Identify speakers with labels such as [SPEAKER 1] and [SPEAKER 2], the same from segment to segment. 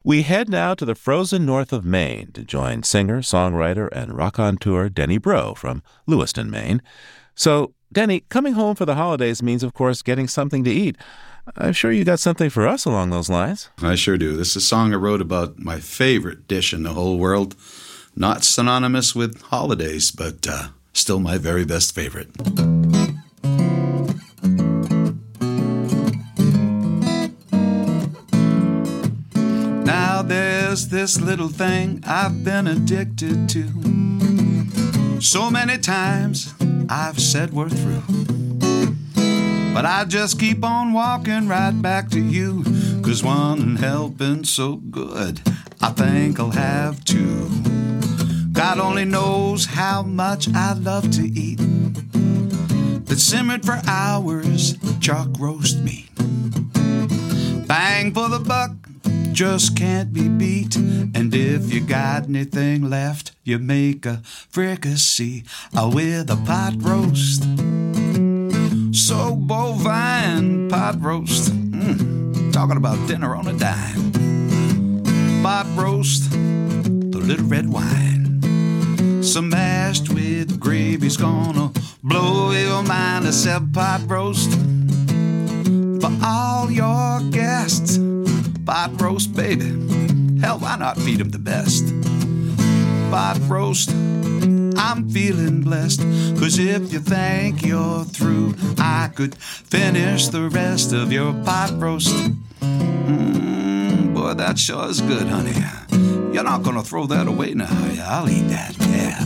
[SPEAKER 1] We head now to the frozen north of Maine to join singer, songwriter, and raconteur Denny Breaux from Lewiston, Maine. So, Denny, coming home for the holidays means, of course, getting something to eat. I'm sure you got something for us along those lines.
[SPEAKER 2] I sure do. This is a song I wrote about my favorite dish in the whole world. Not synonymous with holidays, but still my very best favorite. Now there's this little thing I've been addicted to. So many times I've said we're through. But I just keep on walking right back to you. 'Cause one helping so good, I think I'll have two. God only knows how much I love to eat. That simmered for hours, chuck roast meat. Bang for the buck, just can't be beat. And if you got anything left, you make a fricassee with a pot roast. So bovine, pot roast. Talking about dinner on a dime. Pot roast, the little red wine. Some mashed with gravy's gonna blow your mind. A said pot roast for all your guests. Pot roast, baby. Hell, why not feed them the best? Pot roast, I'm feeling blessed. 'Cause if you think you're through, I could finish the rest of your pot roast. Boy, that sure is good, honey. You're not gonna throw that away now. I'll eat that, yeah.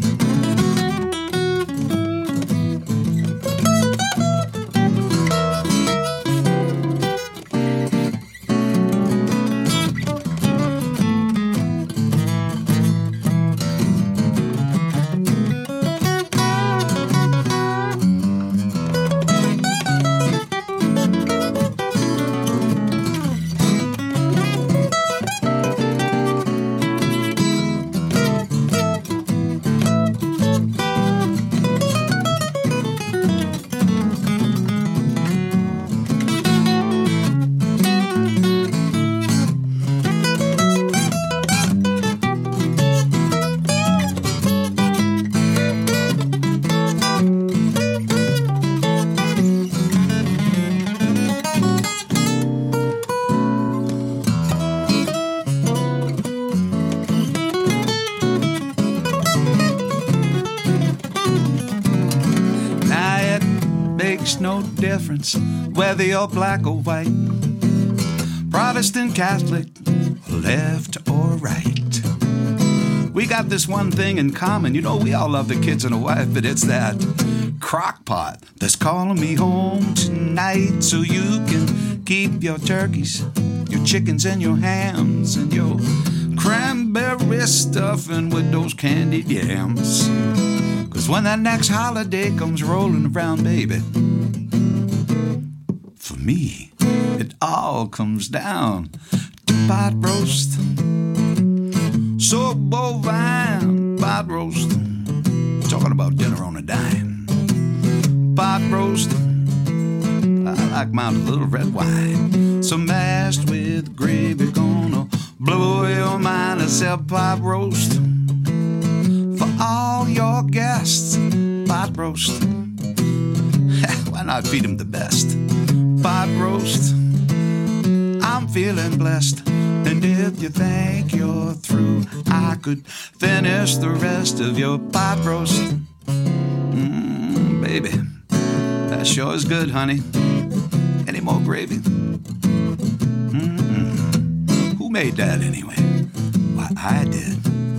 [SPEAKER 2] No difference whether you're black or white, Protestant, Catholic, left or right. We got this one thing in common. You know, we all love the kids and a wife, but it's that crock pot that's calling me home tonight. So you can keep your turkeys, your chickens, and your hams, and your cranberry stuffing with those candied yams. 'Cause when that next holiday comes rolling around, baby, for me, it all comes down to pot roast. So bovine, pot roast. Talking about dinner on a dime. Pot roast, I like mine with a little red wine. So mashed with gravy, gonna blow your mind. I said pot roast for all your guests. Pot roast, why not feed them the best? Pot roast, I'm feeling blessed. And if you think you're through, I could finish the rest of your pot roast. Baby, that sure is good, honey. Any more gravy? Who made that anyway? Why, I did.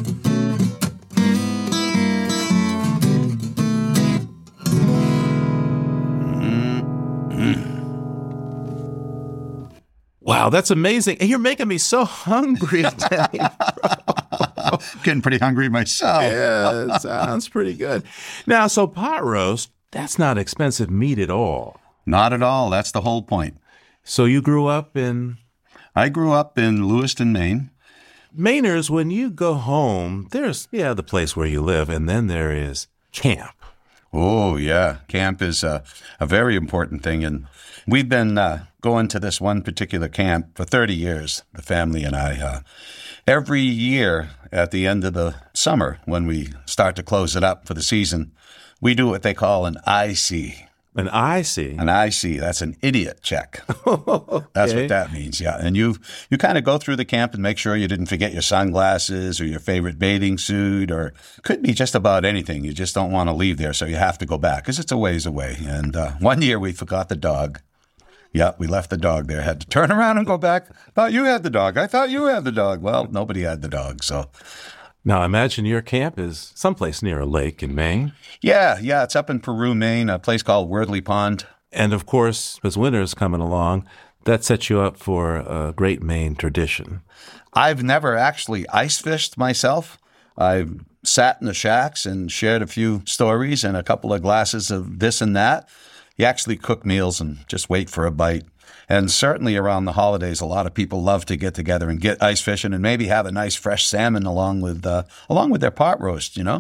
[SPEAKER 1] Wow, that's amazing. You're making me so hungry, Danny.
[SPEAKER 2] Getting pretty hungry myself.
[SPEAKER 1] Yeah, it sounds pretty good. Now, so pot roast, that's not expensive meat at all.
[SPEAKER 2] Not at all. That's the whole point.
[SPEAKER 1] So you grew up in?
[SPEAKER 2] I grew up in Lewiston, Maine.
[SPEAKER 1] Mainers, when you go home, there's, the place where you live, and then there is camp.
[SPEAKER 2] Oh, yeah. Camp is a very important thing. And we've been going to this one particular camp for 30 years, the family and I. Every year at the end of the summer, when we start to close it up for the season, we do what they call an IC.
[SPEAKER 1] An IC?
[SPEAKER 2] An IC. That's an idiot check.
[SPEAKER 1] Okay.
[SPEAKER 2] That's what that means, yeah. And you kind of go through the camp and make sure you didn't forget your sunglasses or your favorite bathing suit, or could be just about anything. You just don't want to leave there, so you have to go back because it's a ways away. And one year we forgot the dog. Yeah, we left the dog there. Had to turn around and go back. Thought you had the dog. I thought you had the dog. Well, nobody had the dog, so...
[SPEAKER 1] Now, I imagine your camp is someplace near a lake in Maine.
[SPEAKER 2] Yeah, it's up in Peru, Maine, a place called Wordley Pond.
[SPEAKER 1] And, of course, as winter's coming along, that sets you up for a great Maine tradition.
[SPEAKER 2] I've never actually ice fished myself. I've sat in the shacks and shared a few stories and a couple of glasses of this and that. You actually cook meals and just wait for a bite. And certainly around the holidays, a lot of people love to get together and get ice fishing and maybe have a nice fresh salmon along with their pot roast, you know?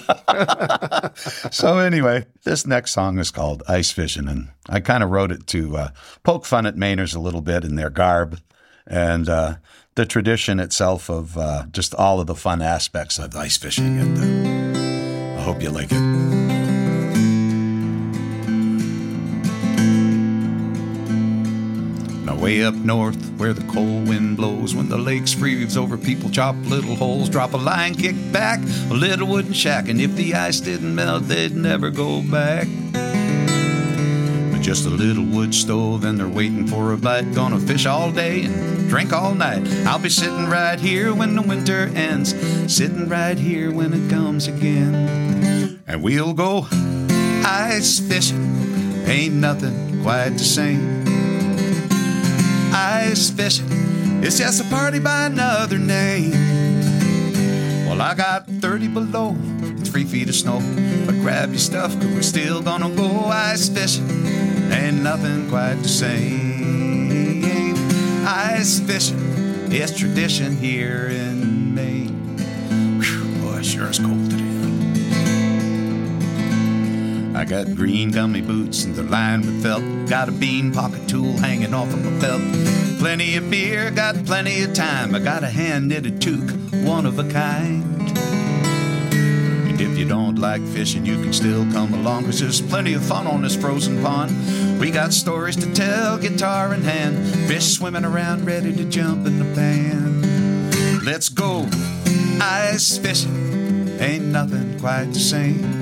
[SPEAKER 2] So anyway, this next song is called Ice Fishing, and I kind of wrote it to poke fun at Mainers a little bit in their garb and the tradition itself of just all of the fun aspects of ice fishing. And I hope you like it. Way up north where the cold wind blows, when the lakes freeze over, people chop little holes, drop a line, kick back, a little wooden shack, and if the ice didn't melt, they'd never go back. But just a little wood stove and they're waiting for a bite, gonna fish all day and drink all night. I'll be sitting right here when the winter ends, sitting right here when it comes again. And we'll go ice fishing, ain't nothing quite the same. Ice fishing, it's just a party by another name. Well, I got 30 below, 3 feet of snow, but grab your stuff, cause we're still gonna go ice fishing. Ain't nothing quite the same. Ice fishing, it's tradition here in Maine. Whew, boy, it sure is cold today. I got green gummy boots and they're lined with felt. Got a bean pocket tool hanging off of my belt. Plenty of beer, got plenty of time. I got a hand-knitted toque, one of a kind. And if you don't like fishing, you can still come along, cause there's plenty of fun on this frozen pond. We got stories to tell, guitar in hand, fish swimming around ready to jump in the pan. Let's go ice fishing, ain't nothing quite the same.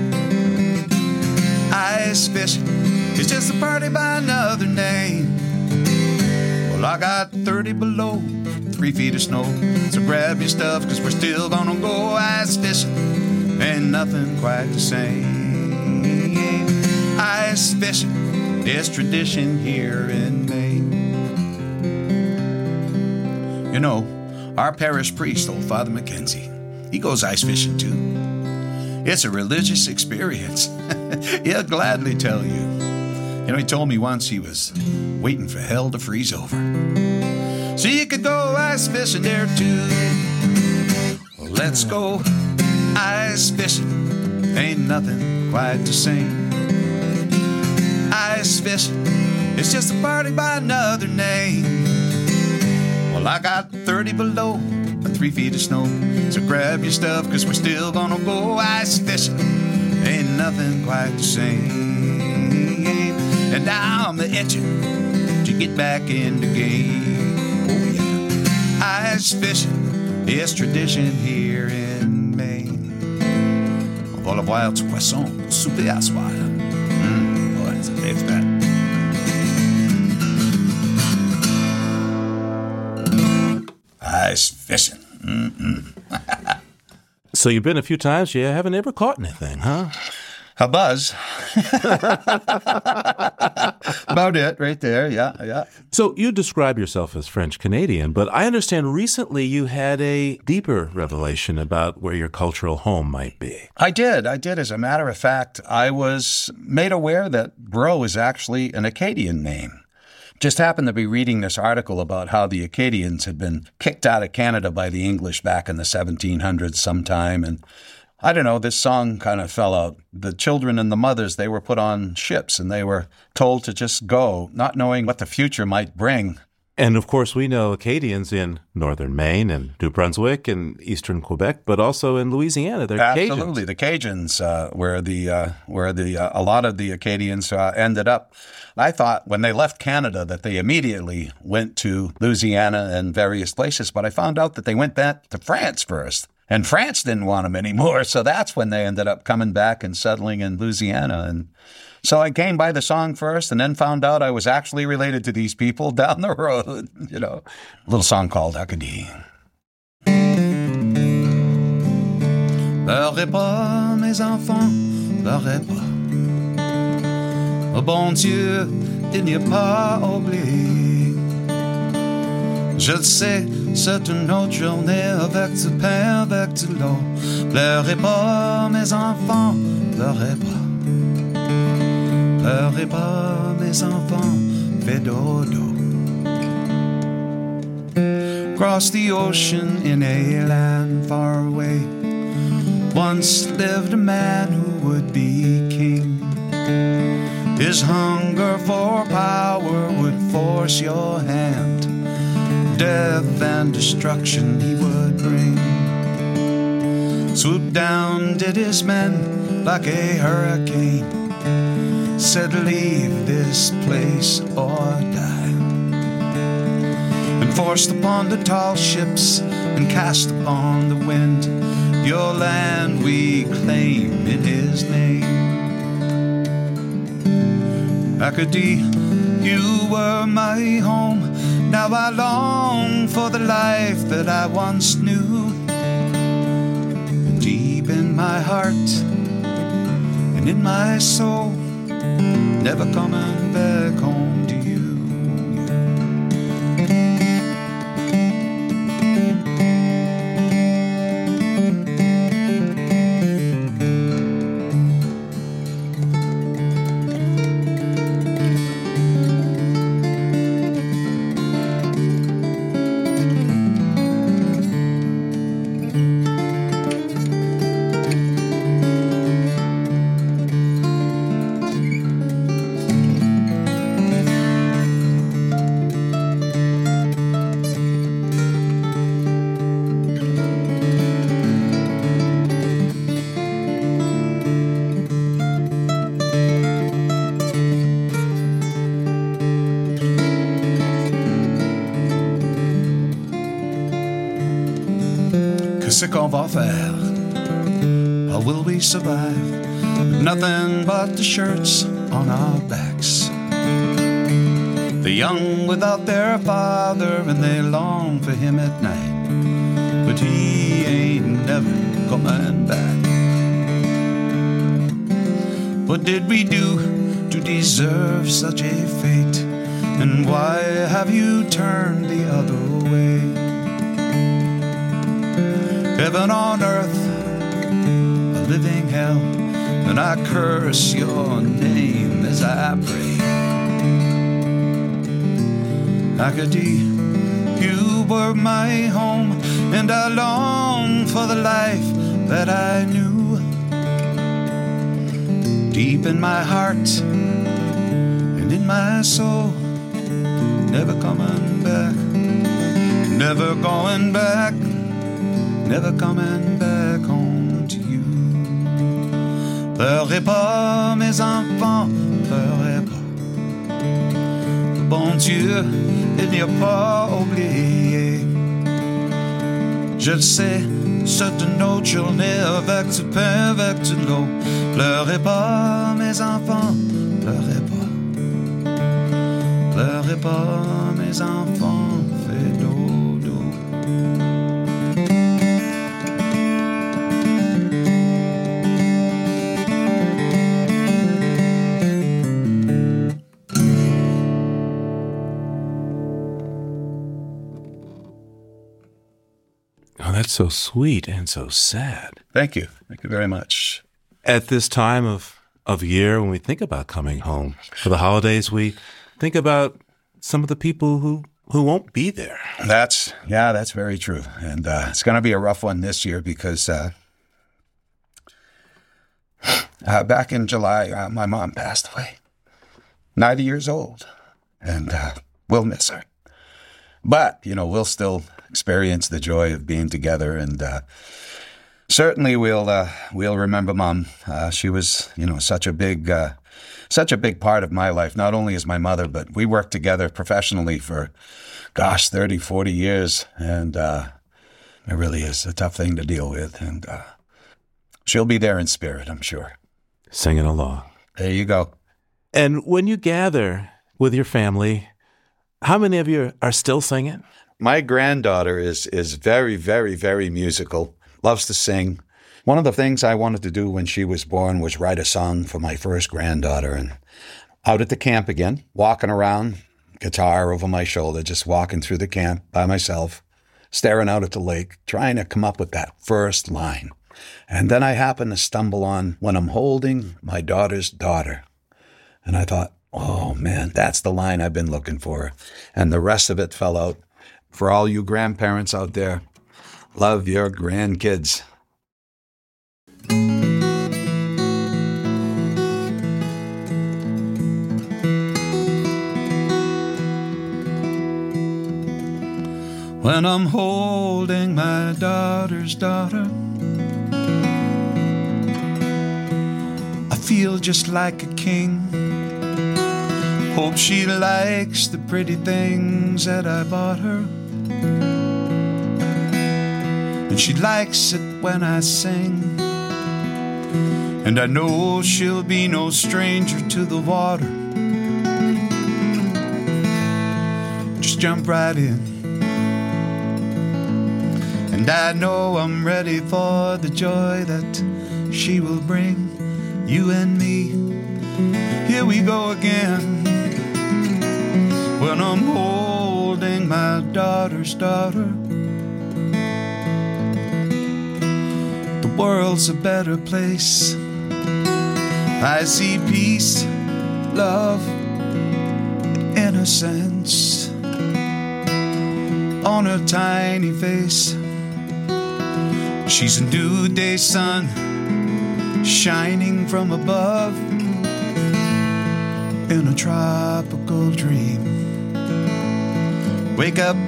[SPEAKER 2] Ice fishing, it's just a party by another name. Well, I got 30 below, 3 feet of snow, so grab your stuff, cause we're still gonna go ice fishing. Ain't nothing quite the same. Ice fishing, it's tradition here in Maine. You know, our parish priest, old Father Mackenzie, he goes ice fishing too. It's a religious experience. He'll gladly tell you. You know, he told me once he was waiting for hell to freeze over, so you could go ice fishing there too. Well, let's go ice fishing. Ain't nothing quite the same. Ice fishing, it's just a party by another name. Well, I got 30 below and 3 feet of snow, so grab your stuff, cause we're still gonna go ice fishing. Ain't nothing quite the same. And now I'm itching to get back in the game. Oh yeah, ice fishing, it's tradition here in Maine. On va le voir du poisson, souper à soir. Ouais, ça fait frais. Ice fishing.
[SPEAKER 1] So you've been a few times, you haven't ever caught anything, huh?
[SPEAKER 2] A buzz. About it right there, yeah.
[SPEAKER 1] So you describe yourself as French-Canadian, but I understand recently you had a deeper revelation about where your cultural home might be.
[SPEAKER 2] I did. As a matter of fact, I was made aware that Bro is actually an Acadian name. Just happened to be reading this article about how the Acadians had been kicked out of Canada by the English back in the 1700s sometime, and I don't know, this song kind of fell out. The children and the mothers, they were put on ships and they were told to just go, not knowing what the future might bring.
[SPEAKER 1] And of course, we know Acadians in northern Maine and New Brunswick and eastern Quebec, but also in Louisiana. They're
[SPEAKER 2] Absolutely,
[SPEAKER 1] Cajuns.
[SPEAKER 2] the Cajuns, where a lot of the Acadians ended up. I thought when they left Canada that they immediately went to Louisiana and various places, but I found out that they went back to France first. And France didn't want them anymore, so that's when they ended up coming back and settling in Louisiana. And so I came by the song first and then found out I was actually related to these people down the road, you know. A little song called Acadie. Pleurez pas, mes enfants, pleurez pas. Au bon Dieu, il n'y a pas oublié. Je le sais, c'est une autre journée avec du pain, avec de l'eau. Pleurez pas, mes enfants, pleurez pas. Pleurez pas, mes enfants, fais dodo. Across the ocean in a land far away, once lived a man who would be king. His hunger for power would force your hand. Death and destruction he would bring. Swoop down did his men like a hurricane. Said leave this place or die. And forced upon the tall ships and cast upon the wind. Your land we claim in his name. Acadie, you were my home. Now I long for the life that I once knew. Deep in my heart and in my soul, never coming back home to you. Qu'est-ce qu'on va faire? How will we survive? With nothing but the shirts on our backs. The young without their father and they long for him at night. But he ain't never coming back. What did we do to deserve such a fate? And why have you turned the other way? Heaven on earth, a living hell, and I curse your name as I pray. Acadie, you were my home, and I long for the life that I knew. Deep in my heart and in my soul, never coming back, never going back. Never coming back home to you. Pleurez pas, mes enfants, pleurez pas. Le bon Dieu, il n'y a pas oublié. Je le sais, c'est une autre journée avec du pain, avec de l'eau. Pleurez pas, mes enfants, pleurez pas. Pleurez pas, mes enfants, fais dodo.
[SPEAKER 1] That's so sweet and so sad.
[SPEAKER 2] Thank you. Thank you very much.
[SPEAKER 1] At this time of year, when we think about coming home for the holidays, we think about some of the people who won't be there.
[SPEAKER 2] That's very true. And it's going to be a rough one this year because Back in July, my mom passed away. 90 years old. And we'll miss her. But, we'll still experience the joy of being together. And certainly we'll remember Mom. She was, such a big part of my life, not only as my mother, but we worked together professionally for, 30, 40 years. And it really is a tough thing to deal with. And she'll be there in spirit, I'm sure.
[SPEAKER 1] Singing along.
[SPEAKER 2] There you go.
[SPEAKER 1] And when you gather with your family, how many of you are still singing?
[SPEAKER 2] My granddaughter is very, very, very musical, loves to sing. One of the things I wanted to do when she was born was write a song for my first granddaughter. And out at the camp again, walking around, guitar over my shoulder, just walking through the camp by myself, staring out at the lake, trying to come up with that first line. And then I happened to stumble on When I'm Holding My Daughter's Daughter. And I thought, oh man, that's the line I've been looking for. And the rest of it fell out. For all you grandparents out there, love your grandkids. When I'm holding my daughter's daughter, I feel just like a king. Hope she likes the pretty things that I bought her. And she likes it when I sing. And I know she'll be no stranger to the water. Just jump right in. And I know I'm ready for the joy that she will bring. You and me, here we go again. When I'm holding my daughter's daughter, the world's a better place. I see peace, love, innocence on her tiny face. She's a new day sun shining from above in a tropical dream. Wake up,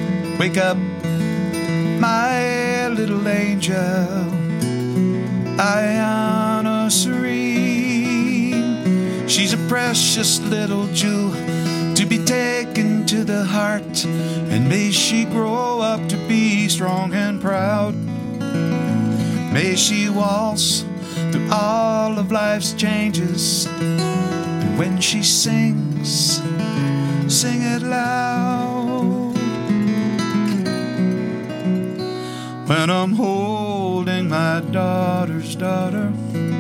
[SPEAKER 2] my little angel, Ayana Serene. She's a precious little jewel to be taken to the heart, and may she grow up to be strong and proud. May she waltz through all of life's changes, and when she sings, sing it loud. When I'm holding my daughter's daughter,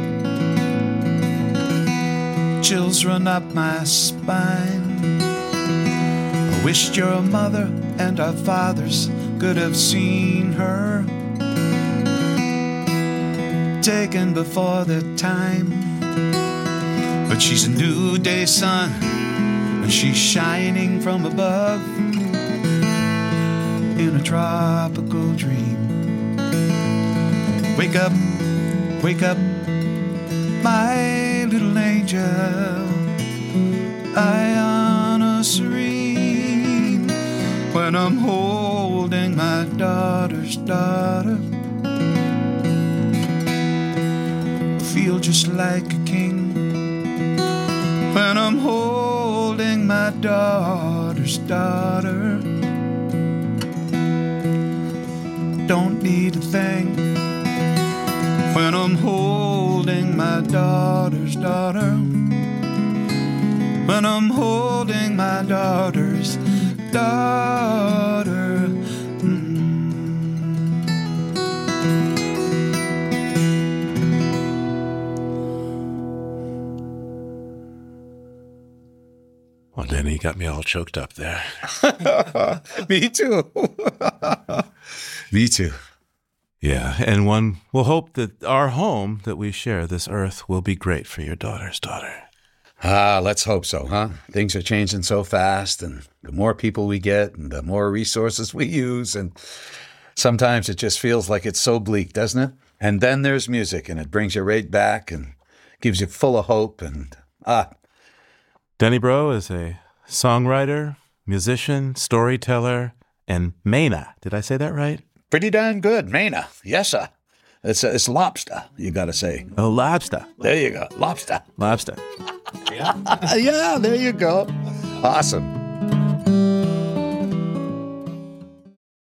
[SPEAKER 2] chills run up my spine. I wished your mother and our fathers could have seen her taken before their time. But she's a new day sun, and she's shining from above in a tropical dream. Wake up, my little angel, Ayana Serene. When I'm holding my daughter's daughter, I feel just like a king. When I'm holding my daughter's daughter, don't need a thing. When I'm holding my daughter's daughter, when I'm holding my daughter's daughter.
[SPEAKER 1] Well, Denny, you got me all choked up there.
[SPEAKER 2] Me too. Me too.
[SPEAKER 1] Yeah, and one will hope that our home that we share, this earth, will be great for your daughter's daughter.
[SPEAKER 2] Let's hope so, huh? Things are changing so fast, and the more people we get, and the more resources we use, and sometimes it just feels like it's so bleak, doesn't it? And then there's music, and it brings you right back, and
[SPEAKER 3] gives you full of hope. And
[SPEAKER 1] Denny Bro is a songwriter, musician, storyteller, and Maina. Did I say that right?
[SPEAKER 3] pretty darn good. Maina. Yes, sir. It's lobster, you got to say.
[SPEAKER 1] Oh, lobster.
[SPEAKER 3] There you go. Lobster.
[SPEAKER 1] Lobster.
[SPEAKER 3] Yeah, there you go. Awesome.